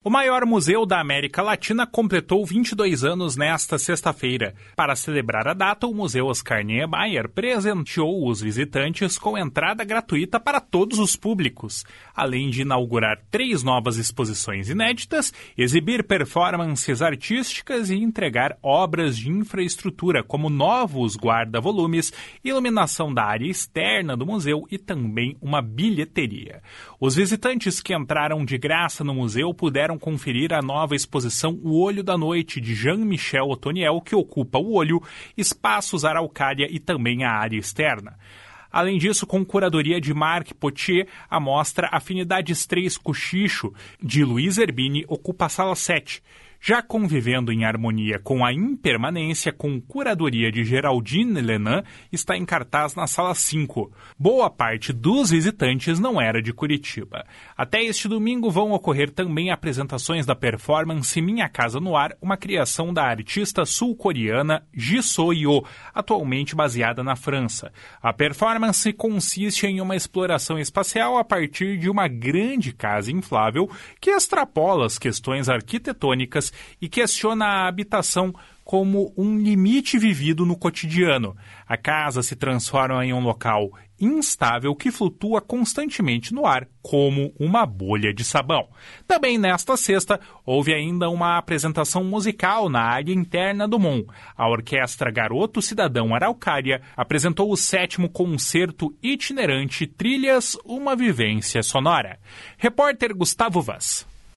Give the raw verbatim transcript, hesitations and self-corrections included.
O maior museu da América Latina completou vinte e dois anos nesta sexta-feira. Para celebrar a data, o Museu Oscar Niemeyer presenteou os visitantes com entrada gratuita para todos os públicos, além de inaugurar três novas exposições inéditas, exibir performances artísticas e entregar obras de infraestrutura, como novos guarda-volumes, iluminação da área externa do museu e também uma bilheteria. Os visitantes que entraram de graça no museu puderam conferir a nova exposição O Olho da Noite, de Jean-Michel Otoniel, que ocupa o olho, espaços Araucária e também a área externa. Além disso, com curadoria de Marc Potier, a mostra Afinidades três Cochicho, de Luiz Erbini, ocupa a sala sete. Já convivendo em harmonia com a impermanência, com curadoria de Geraldine Lenan, está em cartaz na sala cinco. Boa parte dos visitantes não era de Curitiba. Até este domingo vão ocorrer também apresentações da performance Minha Casa no Ar, uma criação da artista sul-coreana Ji So-yo, atualmente baseada na França. A performance consiste em uma exploração espacial a partir de uma grande casa inflável que extrapola as questões arquitetônicas e questiona a habitação como um limite vivido no cotidiano. A casa se transforma em um local instável que flutua constantemente no ar, como uma bolha de sabão. Também nesta sexta, houve ainda uma apresentação musical na área interna do M O M. A Orquestra Garoto Cidadão Araucária apresentou o sétimo concerto itinerante Trilhas, uma vivência sonora. Repórter Gustavo Vaz.